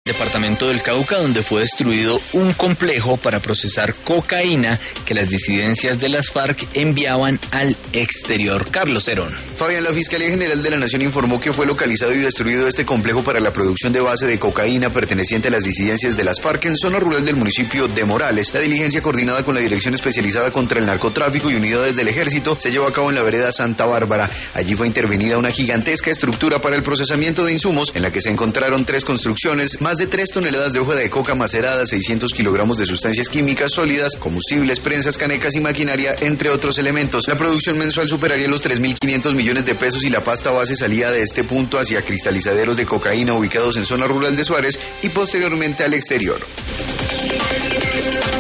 Departamento del Cauca, donde fue destruido un complejo para procesar cocaína que las disidencias de las FARC enviaban al exterior. Carlos Herón. Fabián, la Fiscalía General de la Nación informó que fue localizado y destruido este complejo para la producción de base de cocaína perteneciente a las disidencias de las FARC en zona rural del municipio de Morales. La diligencia, coordinada con la Dirección Especializada contra el Narcotráfico y unidades del Ejército, se llevó a cabo en la vereda Santa Bárbara. Allí fue intervenida una gigantesca estructura para el procesamiento de insumos, en la que se encontraron 3 construcciones, más de 3 toneladas de hoja de coca macerada, 600 kilogramos de sustancias químicas sólidas, combustibles, prensas, canecas y maquinaria, entre otros elementos. La producción mensual superaría los 3.500 millones de pesos y la pasta base salía de este punto hacia cristalizaderos de cocaína ubicados en zona rural de Suárez y posteriormente al exterior.